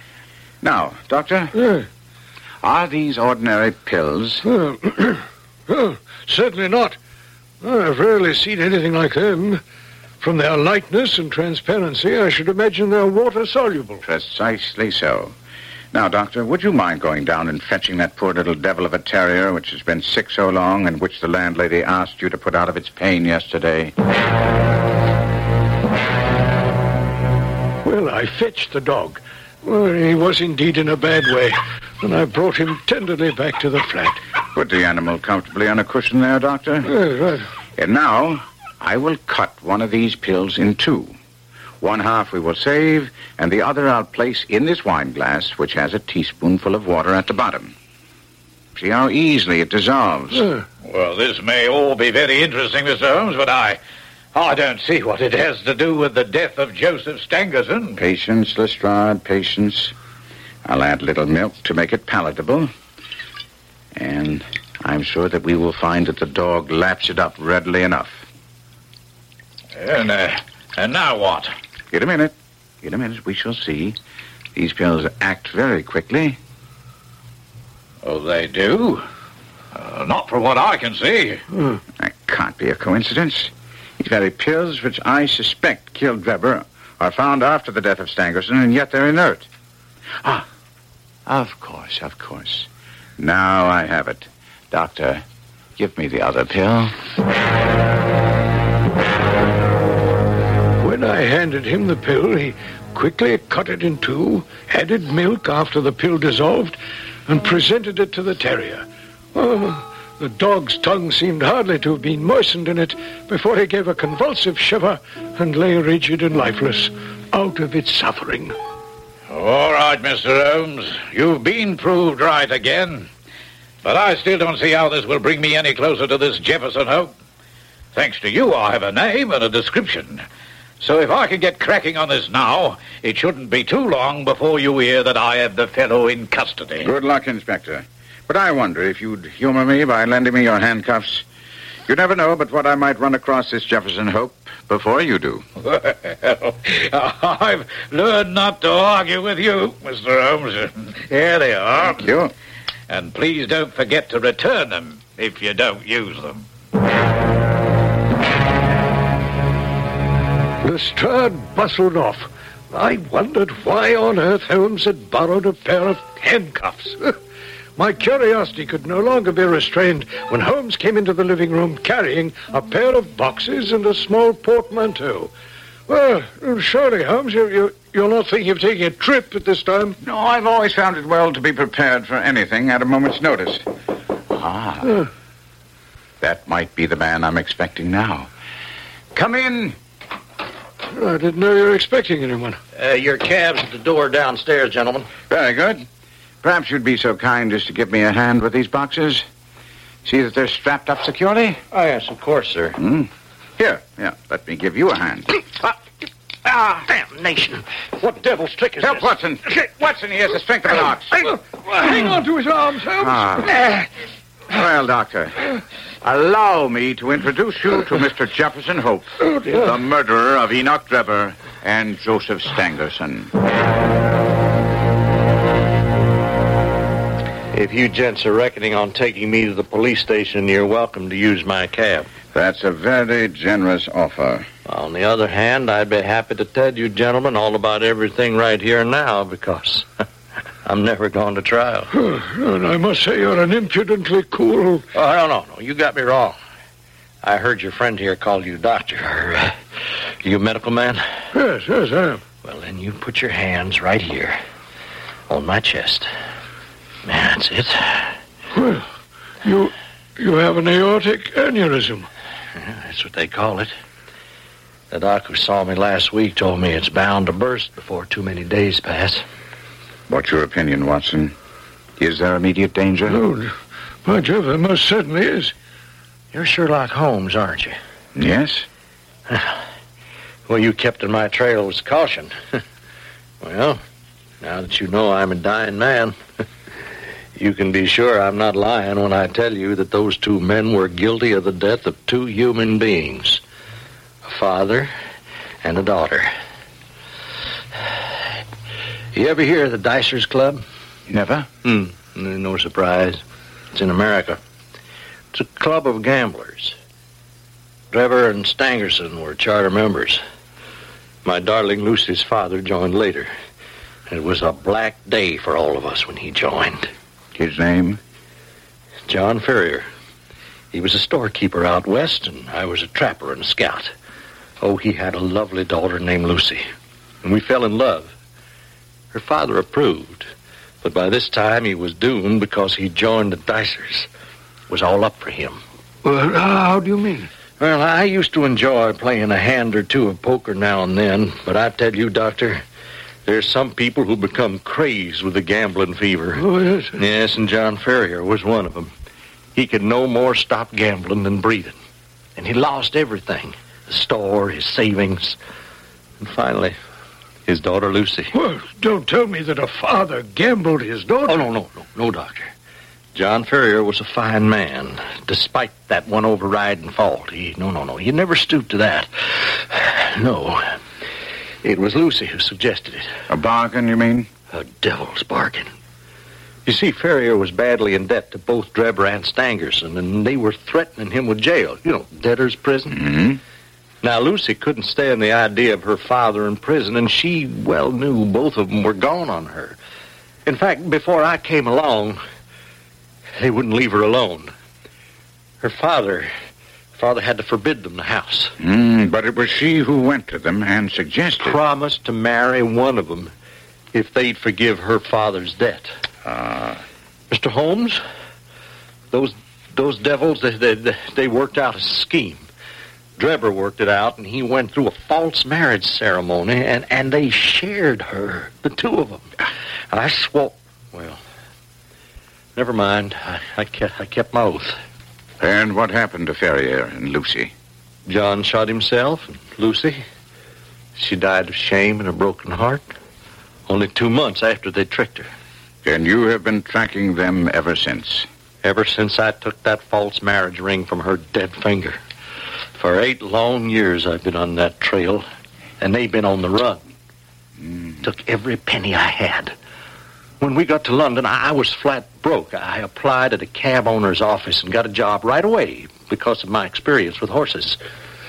Now, Doctor, Yeah. are these ordinary pills? Uh, oh, certainly not. I've rarely seen anything like them. From their lightness and transparency, I should imagine they're water-soluble. Precisely so. Now, Doctor, would you mind going down and fetching that poor little devil of a terrier which has been sick so long and which the landlady asked you to put out of its pain yesterday? Well, I fetched the dog. Well, he was indeed in a bad way, and I brought him tenderly back to the flat. Put the animal comfortably on a cushion there, Doctor. Yes, right. And now, I will cut one of these pills in two. One half we will save, and the other I'll place in this wine glass, which has a teaspoonful of water at the bottom. See how easily it dissolves. Yeah. Well, this may all be very interesting, Mister Holmes, but I... I don't see what it has to do with the death of Joseph Stangerson. Patience, Lestrade, patience. I'll add a little milk to make it palatable. And I'm sure that we will find that the dog laps it up readily enough. And, uh, and now what? In a minute. In a minute, we shall see. These pills act very quickly. Oh, they do? Uh, not from what I can see. Hmm. That can't be a coincidence. These very pills which I suspect killed Drebber are found after the death of Stangerson, and yet they're inert. Ah, of course, of course. Now I have it. Doctor, give me the other pill. When I handed him the pill, he quickly cut it in two, added milk after the pill dissolved, and presented it to the terrier. Oh, the dog's tongue seemed hardly to have been moistened in it before he gave a convulsive shiver and lay rigid and lifeless, out of its suffering. All right, Mister Holmes. You've been proved right again. But I still don't see how this will bring me any closer to this Jefferson Hope. Thanks to you, I have a name and a description. So if I can get cracking on this now, it shouldn't be too long before you hear that I have the fellow in custody. Good luck, Inspector. But I wonder if you'd humor me by lending me your handcuffs. You never know but what I might run across this Jefferson Hope before you do. Well, I've learned not to argue with you, Mister Holmes. Here they are. Thank you. And please don't forget to return them if you don't use them. Lestrade bustled off. I wondered why on earth Holmes had borrowed a pair of handcuffs. My curiosity could no longer be restrained when Holmes came into the living room carrying a pair of boxes and a small portmanteau. Well, surely, Holmes, you, you, you're not thinking of taking a trip at this time? No, I've always found it well to be prepared for anything at a moment's notice. Ah, uh. That might be the man I'm expecting now. Come in. I didn't know you were expecting anyone. Uh, your cab's at the door downstairs, gentlemen. Very good. Perhaps you'd be so kind as to give me a hand with these boxes. See that they're strapped up securely? Oh, yes, of course, sir. Hmm. Here, yeah, let me give you a hand. Ah, damnation. What devil's trick is Help this? Watson. Watson, he has the strength of an ox. Hang on to his arms, Holmes. Ah. Well, Doctor, allow me to introduce you to Mister Jefferson Hope, oh, dear. the murderer of Enoch Drebber and Joseph Stangerson. If you gents are reckoning on taking me to the police station, you're welcome to use my cab. That's a very generous offer. On the other hand, I'd be happy to tell you gentlemen all about everything right here and now, because I'm never going to trial. And I must say you're an impudently cool... Oh, no, no, no, you got me wrong. I heard your friend here call you doctor. Uh, you a medical man? Yes, yes, I am. Well, then you put your hands right here on my chest. That's it. Well, you you have an aortic aneurysm. Yeah, that's what they call it. The doc who saw me last week told me it's bound to burst before too many days pass. What's your opinion, Watson? Is there immediate danger? Oh, by Jove, there most certainly is. You're Sherlock Holmes, aren't you? Yes. Well, you kept in my trail with caution. Well, now that you know I'm a dying man... You can be sure I'm not lying when I tell you that those two men were guilty of the death of two human beings. A father and a daughter. You ever hear of the Dicers Club? Never. Hmm. No surprise. It's in America. It's a club of gamblers. Drebber and Stangerson were charter members. My darling Lucy's father joined later. It was a black day for all of us when he joined. His name? John Ferrier. He was a storekeeper out west, and I was a trapper and a scout. Oh, he had a lovely daughter named Lucy, and we fell in love. Her father approved, but by this time he was doomed because he joined the Dicers. It was all up for him. Well, how do you mean? Well, I used to enjoy playing a hand or two of poker now and then, but I tell you, Doctor... There's some people who become crazed with the gambling fever. Oh, yes. Yes, and John Ferrier was one of them. He could no more stop gambling than breathing. And he lost everything. The store, his savings. And finally, his daughter Lucy. Well, don't tell me that a father gambled his daughter. Oh, no, no, no, no, Doctor. John Ferrier was a fine man, despite that one overriding fault. He, no, no, no, he never stooped to that. No. It was Lucy who suggested it. A bargain, you mean? A devil's bargain. You see, Ferrier was badly in debt to both Drebber and Stangerson, and they were threatening him with jail. You know, debtor's prison. Mm-hmm. Now, Lucy couldn't stand the idea of her father in prison, and she well knew both of them were gone on her. In fact, before I came along, they wouldn't leave her alone. Her father, father had to forbid them the house. Mm, but it was she who went to them and suggested... Promised to marry one of them if they'd forgive her father's debt. Ah. Uh, Mister Holmes, those those devils, they, they, they worked out a scheme. Drebber worked it out, and he went through a false marriage ceremony, and, and they shared her, the two of them. I swore... Well, never mind. I, I, kept, I kept my oath. And what happened to Ferrier and Lucy? John shot himself, and Lucy, she died of shame and a broken heart. Only two months after they tricked her. And you have been tracking them ever since? Ever since I took that false marriage ring from her dead finger. For eight long years I've been on that trail, and they've been on the run. Mm. Took every penny I had. When we got to London, I was flat broke. I applied at a cab owner's office and got a job right away because of my experience with horses.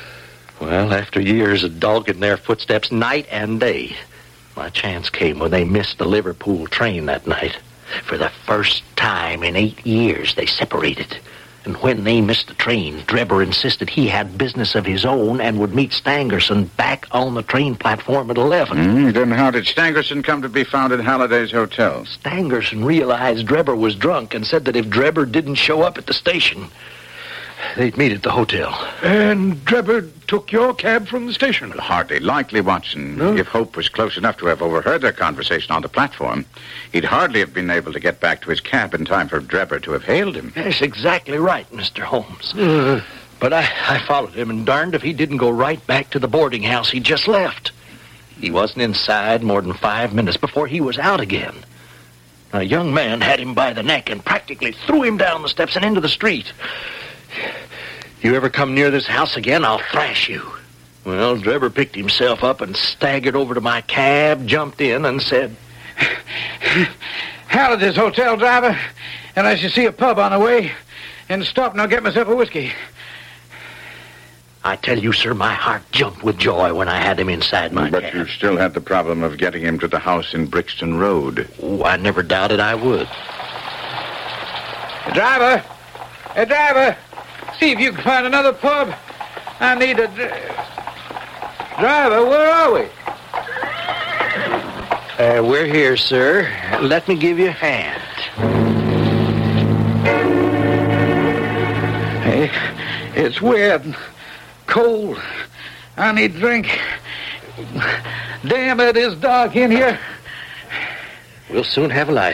Well, after years of dogging their footsteps night and day, my chance came when they missed the Liverpool train that night. For the first time in eight years, they separated. And when they missed the train, Drebber insisted he had business of his own and would meet Stangerson back on the train platform at eleven. Mm, then how did Stangerson come to be found at Halliday's hotel? Stangerson realized Drebber was drunk and said that if Drebber didn't show up at the station, they'd meet at the hotel. And Drebber took your cab from the station? Hardly likely, Watson. No? If Hope was close enough to have overheard their conversation on the platform, he'd hardly have been able to get back to his cab in time for Drebber to have hailed him. That's exactly right, Mister Holmes. Uh, but I, I followed him, and darned if he didn't go right back to the boarding house he just left. He wasn't inside more than five minutes before he was out again. A young man had him by the neck and practically threw him down the steps and into the street. You ever come near this house again, I'll thrash you. Well, Drebber picked himself up and staggered over to my cab, jumped in, and said... Halliday's hotel, driver, and I should see a pub on the way, and stop and I'll get myself a whiskey. I tell you, sir, my heart jumped with joy when I had him inside my but cab. you still had the problem of getting him to the house in Brixton Road. Oh, I never doubted I would. Hey, driver! Hey, driver! See if you can find another pub. I need a... Driver, where are we? Uh, we're here, sir. Let me give you a hand. Hey, it's wet and cold. I need a drink. Damn, it is dark in here. We'll soon have a light.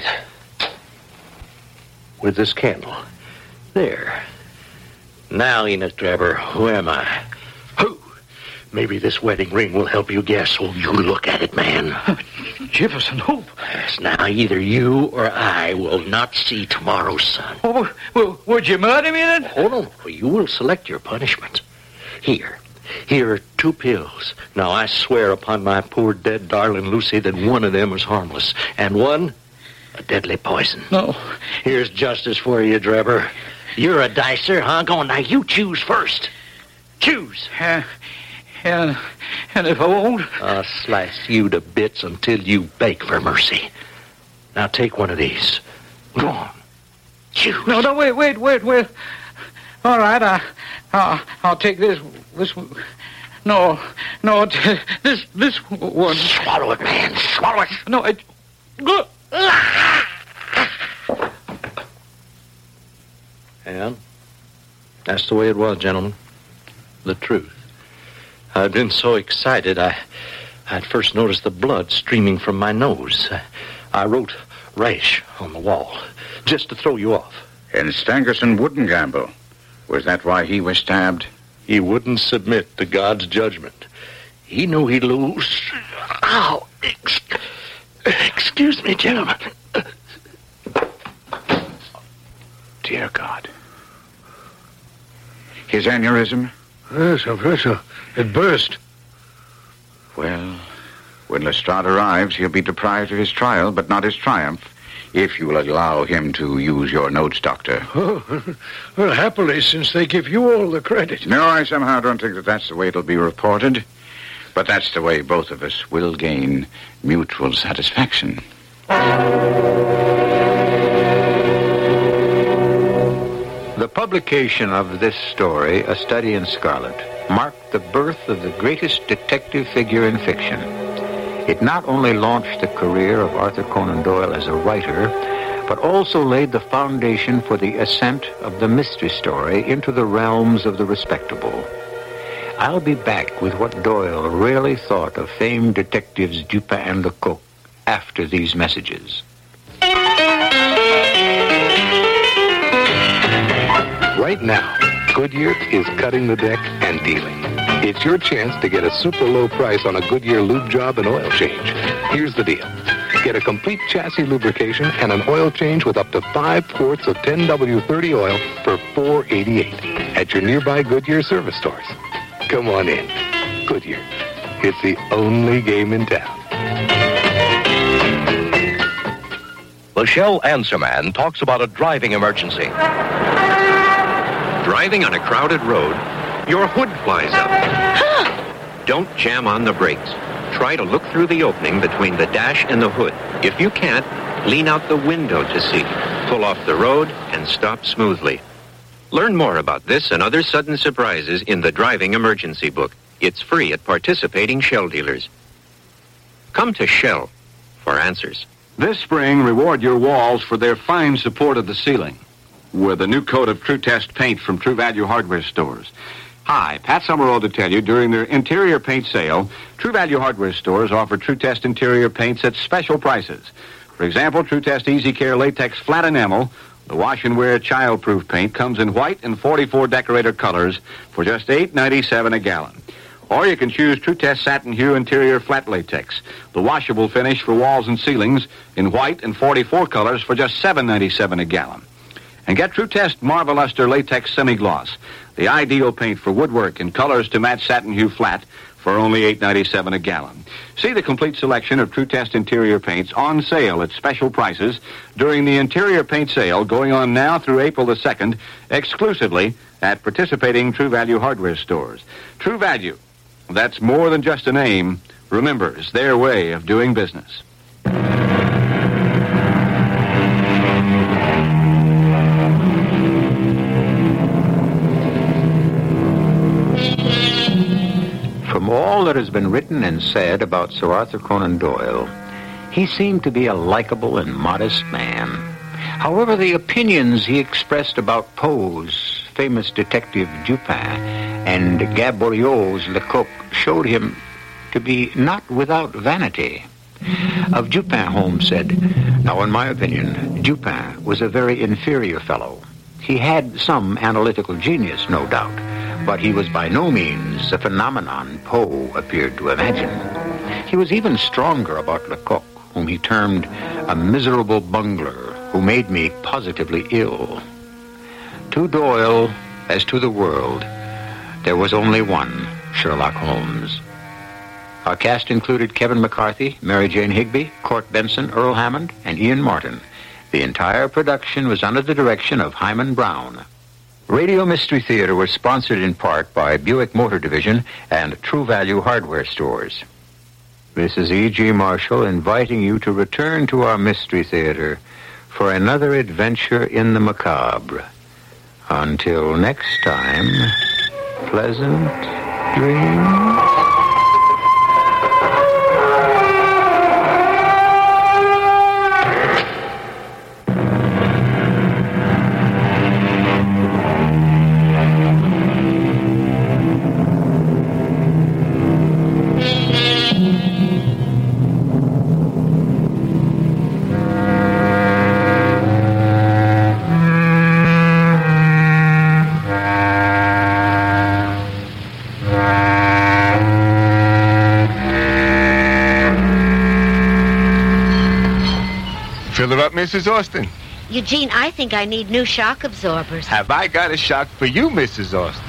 With this candle. There. Now, Enos Drebber, who am I? Who? Maybe this wedding ring will help you guess. Oh, you look at it, man. Jefferson Hope. Yes, now either you or I will not see tomorrow's sun. Oh, well, would you murder me then? Hold on. You will select your punishment. Here. Here are two pills. Now, I swear upon my poor dead darling Lucy that one of them was harmless. And one, a deadly poison. No. Here's justice for you, Drebber. You're a dicer, huh? Go on, now you choose first. Choose. Uh, and, and if I won't? I'll slice you to bits until you beg for mercy. Now take one of these. Go on. Choose. No, no, wait, wait, wait, wait. All right, I, I'll, I'll take this, this, no, no, this, this one. Swallow it, man, swallow it. No, I, And that's the way it was, gentlemen. The truth. I'd been so excited, I, I'd first noticed the blood streaming from my nose. I, I wrote rash on the wall, just to throw you off. And Stangerson wouldn't gamble. Was that why he was stabbed? He wouldn't submit to God's judgment. He knew he'd lose. Ow! Ex- excuse me, gentlemen. Dear God. His aneurysm? Yes, Professor. It burst. Well, When Lestrade arrives, he'll be deprived of his trial, but not his triumph, if you will allow him to use your notes, Doctor. Oh, well, happily, since they give you all the credit. No, I somehow don't think that that's the way it'll be reported. But that's the way both of us will gain mutual satisfaction. The publication of this story, A Study in Scarlet, marked the birth of the greatest detective figure in fiction. It not only launched the career of Arthur Conan Doyle as a writer, but also laid the foundation for the ascent of the mystery story into the realms of the respectable. I'll be back with what Doyle really thought of famed detectives Dupin and Lecoq after these messages. Right now, Goodyear is cutting the deck and dealing. It's your chance to get a super low price on a Goodyear lube job and oil change. Here's the deal. Get a complete chassis lubrication and an oil change with up to five quarts of ten W thirty oil for four dollars and eighty-eight cents at your nearby Goodyear service stores. Come on in. Goodyear. It's the only game in town. The Shell Answer Man talks about a driving emergency. Driving on a crowded road, your hood flies up. Don't jam on the brakes. Try to look through the opening between the dash and the hood. If you can't, lean out the window to see. Pull off the road and stop smoothly. Learn more about this and other sudden surprises in the Driving Emergency Book. It's free at participating Shell dealers. Come to Shell for answers. This spring, reward your walls for their fine support of the ceiling with a new coat of True Test paint from True Value Hardware Stores. Hi, Pat Summerall to tell you, during their interior paint sale, True Value Hardware Stores offer True Test interior paints at special prices. For example, True Test Easy Care Latex Flat Enamel, the wash and wear child-proof paint, comes in white and forty-four decorator colors for just eight dollars and ninety-seven cents a gallon. Or you can choose True Test Satin Hue Interior Flat Latex, the washable finish for walls and ceilings in white and forty-four colors for just seven dollars and ninety-seven cents a gallon. And get True Test Marveluster Latex Semi-Gloss, the ideal paint for woodwork in colors to match Satin Hue Flat for only eight dollars and ninety-seven cents a gallon. See the complete selection of True Test interior paints on sale at special prices during the interior paint sale going on now through April the second, exclusively at participating True Value Hardware Stores. True Value, that's more than just a name. Remember, it's their way of doing business. From all that has been written and said about Sir Arthur Conan Doyle, he seemed to be a likable and modest man. However, the opinions he expressed about Poe's famous detective Dupin and Gaboriau's Lecoq showed him to be not without vanity. Of Dupin, Holmes said, "Now, in my opinion, Dupin was a very inferior fellow. He had some analytical genius, no doubt, but he was by no means the phenomenon Poe appeared to imagine. He was even stronger about Lecoq, whom he termed a miserable bungler who made me positively ill." To Doyle, as to the world, there was only one Sherlock Holmes. Our cast included Kevin McCarthy, Mary Jane Higby, Court Benson, Earl Hammond, and Ian Martin. The entire production was under the direction of Hyman Brown. Radio Mystery Theater was sponsored in part by Buick Motor Division and True Value Hardware Stores. This is E G. Marshall inviting you to return to our Mystery Theater for another adventure in the macabre. Until next time, pleasant dreams. Fill her up, Missus Austin. Eugene, I think I need new shock absorbers. Have I got a shock for you, Missus Austin?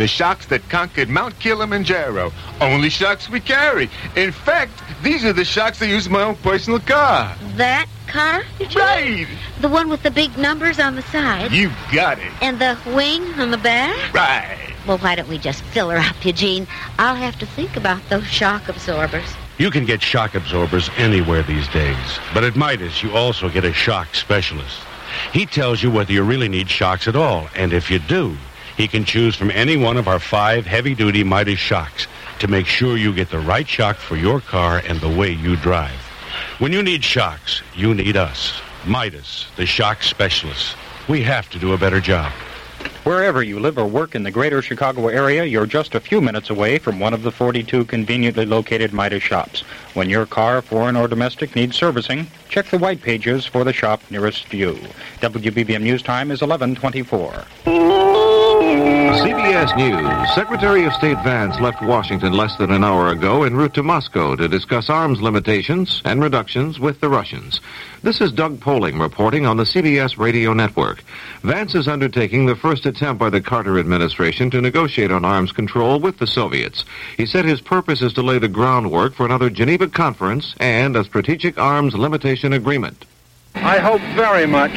The shocks that conquered Mount Kilimanjaro. Only shocks we carry. In fact, these are the shocks I use in my own personal car. That car? Right. The one with the big numbers on the side? You got it. And the wing on the back? Right. Well, why don't we just fill her up, Eugene? I'll have to think about those shock absorbers. You can get shock absorbers anywhere these days. But at Midas, you also get a shock specialist. He tells you whether you really need shocks at all. And if you do, he can choose from any one of our five heavy-duty Midas shocks to make sure you get the right shock for your car and the way you drive. When you need shocks, you need us. Midas, the shock specialist. We have to do a better job. Wherever you live or work in the greater Chicago area, you're just a few minutes away from one of the forty-two conveniently located Midas shops. When your car, foreign or domestic, needs servicing, check the white pages for the shop nearest you. W B B M News Time is eleven twenty-four. C B S News. Secretary of State Vance left Washington less than an hour ago en route to Moscow to discuss arms limitations and reductions with the Russians. This is Doug Poling reporting on the C B S radio network. Vance is undertaking the first attempt by the Carter administration to negotiate on arms control with the Soviets. He said his purpose is to lay the groundwork for another Geneva conference and a strategic arms limitation agreement. I hope very much,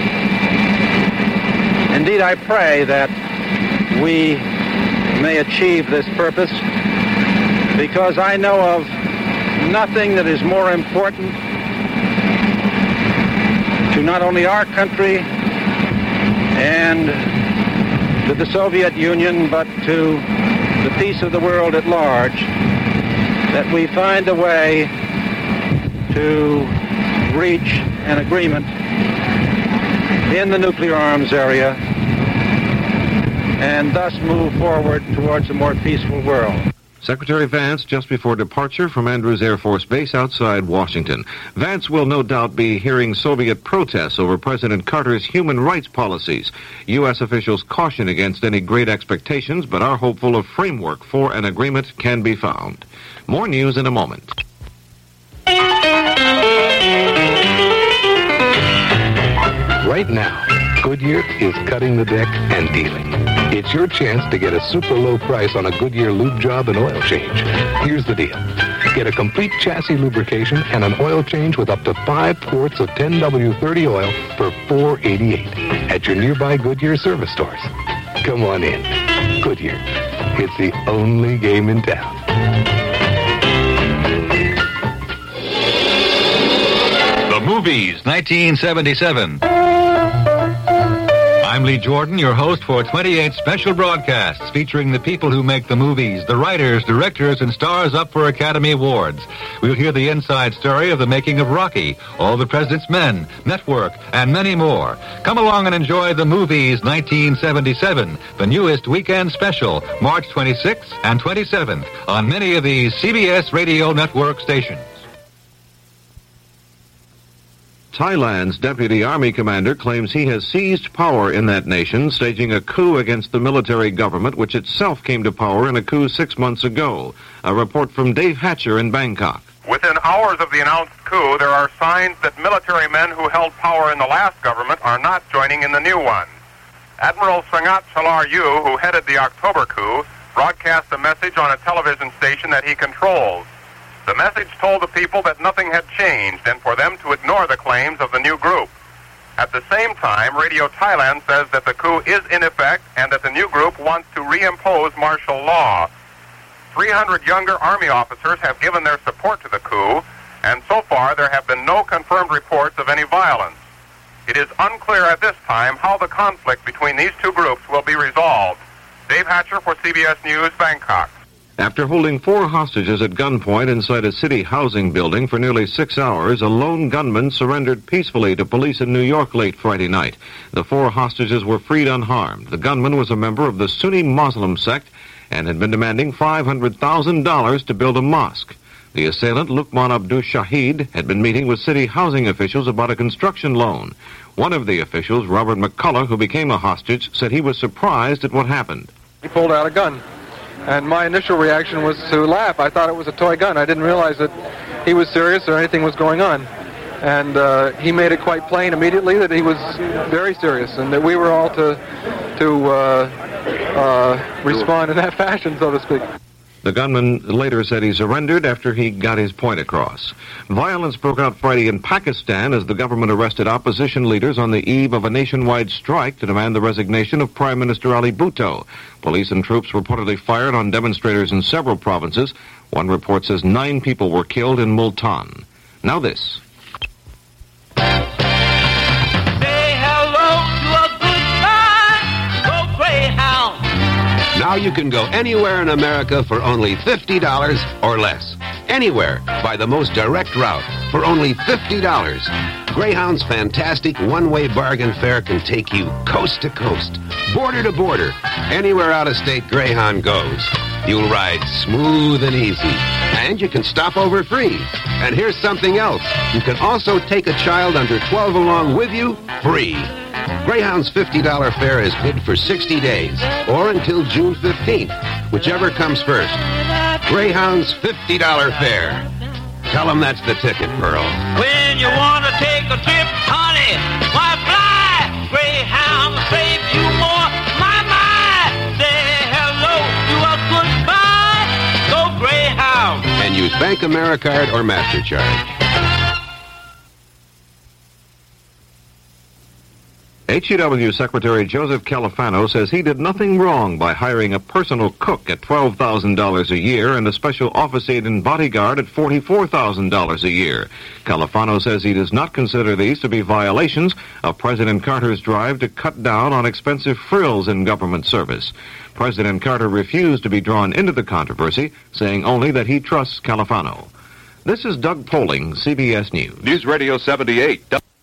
indeed I pray, that we may achieve this purpose, because I know of nothing that is more important to not only our country and to the Soviet Union, but to the peace of the world at large, that we find a way to reach an agreement in the nuclear arms area and thus move forward towards a more peaceful world. Secretary Vance just before departure from Andrews Air Force Base outside Washington. Vance will no doubt be hearing Soviet protests over President Carter's human rights policies. U S officials caution against any great expectations, but are hopeful a framework for an agreement can be found. More news in a moment. Right now, Goodyear is cutting the deck and dealing. It's your chance to get a super low price on a Goodyear lube job and oil change. Here's the deal. Get a complete chassis lubrication and an oil change with up to five quarts of ten W thirty oil for four eighty-eight at your nearby Goodyear service stores. Come on in. Goodyear. It's the only game in town. The Movies, nineteen seventy-seven. I'm Lee Jordan, your host for twenty-eight special broadcasts featuring the people who make the movies, the writers, directors, and stars up for Academy Awards. We'll hear the inside story of the making of Rocky, All the President's Men, Network, and many more. Come along and enjoy The Movies nineteen seventy-seven, the newest weekend special, March twenty-sixth and twenty-seventh, on many of these C B S Radio Network stations. Thailand's deputy army commander claims he has seized power in that nation, staging a coup against the military government, which itself came to power in a coup six months ago. A report from Dave Hatcher in Bangkok. Within hours of the announced coup, there are signs that military men who held power in the last government are not joining in the new one. Admiral Sangat Chalar-Yu, who headed the October coup, broadcast a message on a television station that he controls. The message told the people that nothing had changed and for them to ignore the claims of the new group. At the same time, Radio Thailand says that the coup is in effect and that the new group wants to reimpose martial law. three hundred younger army officers have given their support to the coup, and so far there have been no confirmed reports of any violence. It is unclear at this time how the conflict between these two groups will be resolved. Dave Hatcher for C B S News, Bangkok. After holding four hostages at gunpoint inside a city housing building for nearly six hours, a lone gunman surrendered peacefully to police in New York late Friday night. The four hostages were freed unharmed. The gunman was a member of the Sunni Muslim sect and had been demanding five hundred thousand dollars to build a mosque. The assailant, Luqman Abdul Shahid, had been meeting with city housing officials about a construction loan. One of the officials, Robert McCullough, who became a hostage, said he was surprised at what happened. He pulled out a gun. And my initial reaction was to laugh. I thought it was a toy gun. I didn't realize that he was serious or anything was going on. And uh, he made it quite plain immediately that he was very serious and that we were all to to uh, uh, respond in that fashion, so to speak. The gunman later said he surrendered after he got his point across. Violence broke out Friday in Pakistan as the government arrested opposition leaders on the eve of a nationwide strike to demand the resignation of Prime Minister Ali Bhutto. Police and troops reportedly fired on demonstrators in several provinces. One report says nine people were killed in Multan. Now this. Now you can go anywhere in America for only fifty dollars or less. Anywhere by the most direct route for only fifty dollars. Greyhound's fantastic one-way bargain fare can take you coast to coast, border to border. Anywhere out of state Greyhound goes, you'll ride smooth and easy. And you can stop over free. And here's something else. You can also take a child under twelve along with you free. Greyhound's fifty dollar fare is good for sixty days, or until June fifteenth, whichever comes first. Greyhound's fifty dollar fare. Tell them that's the ticket, Pearl. When you want to take a trip, honey, why fly? Greyhound will save you more. My, my, say hello to a goodbye. Go Greyhound. And use Bank AmeriCard or MasterCharge. H E W Secretary Joseph Califano says he did nothing wrong by hiring a personal cook at twelve thousand dollars a year and a special office aide and bodyguard at forty-four thousand dollars a year. Califano says he does not consider these to be violations of President Carter's drive to cut down on expensive frills in government service. President Carter refused to be drawn into the controversy, saying only that he trusts Califano. This is Doug Poling, C B S News. News Radio seventy-eight.